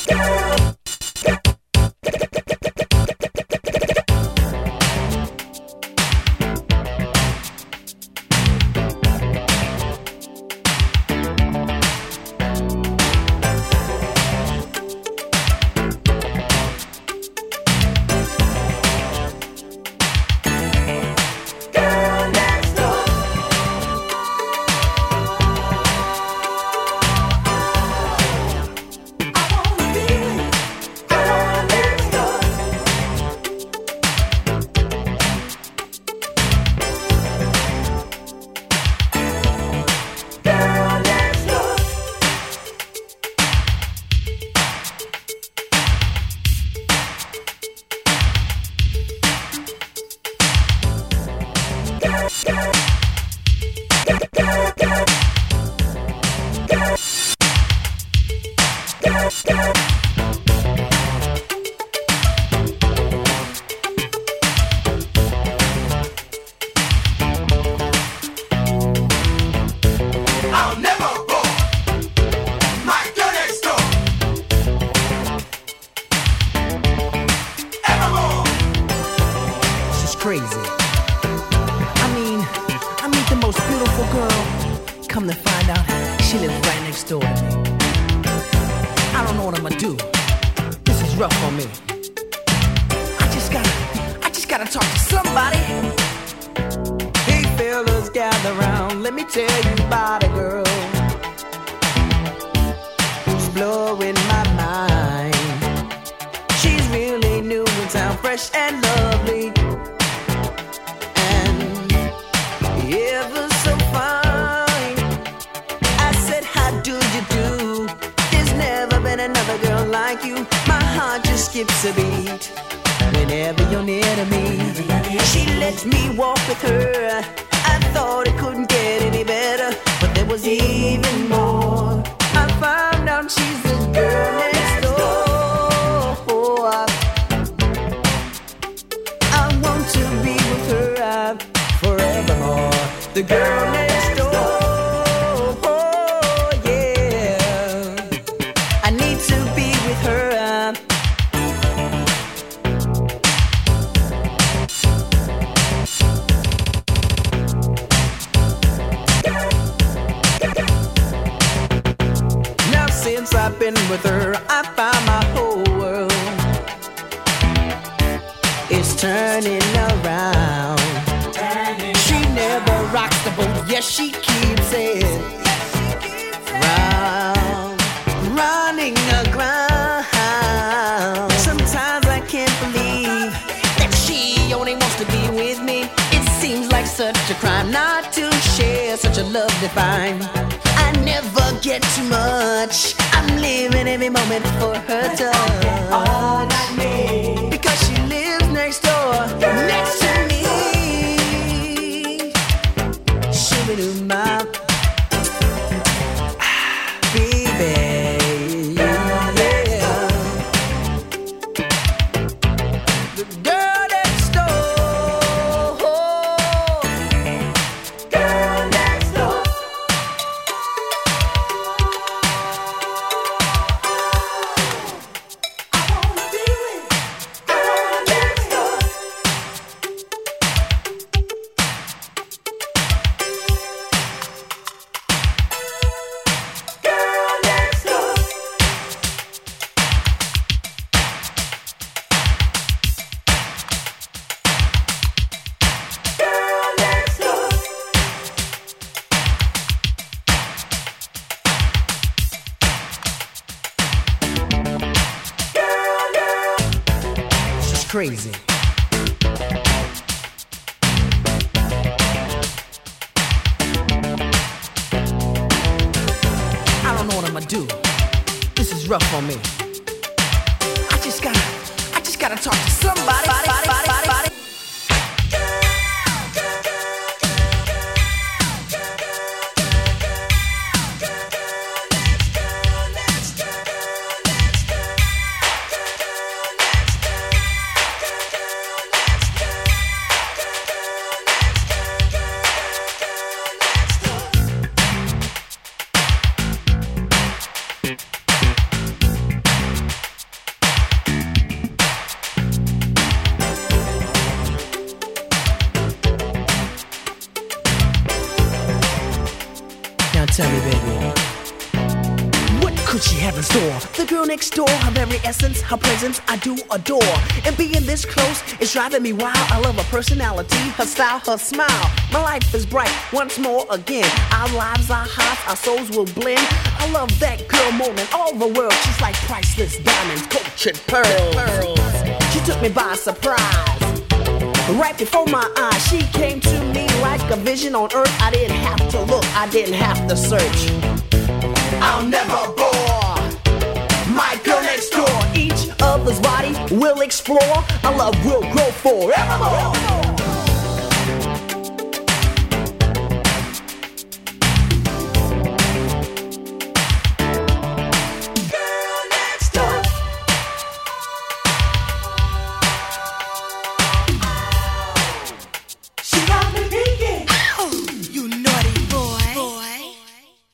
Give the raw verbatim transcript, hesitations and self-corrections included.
Crazy. I don't know what I'm gonna do. This is rough on me. I just gotta, I just gotta talk to somebody. Body, body, body, body, body. could she have in store? The girl next door, her very essence, her presence I do adore. And being this close is driving me wild. I love her personality, her style, her smile. My life is bright once more again. Our lives are hot, our souls will blend. I love that girl more than all the world. She's like priceless diamonds, cultured pearls. pearls. She took me by surprise. Right before my eyes, she came to me like a vision on earth. I didn't have to look, I didn't have to search. I'll never bore my girl next door. Each other's body will explore. Our love will grow forevermore.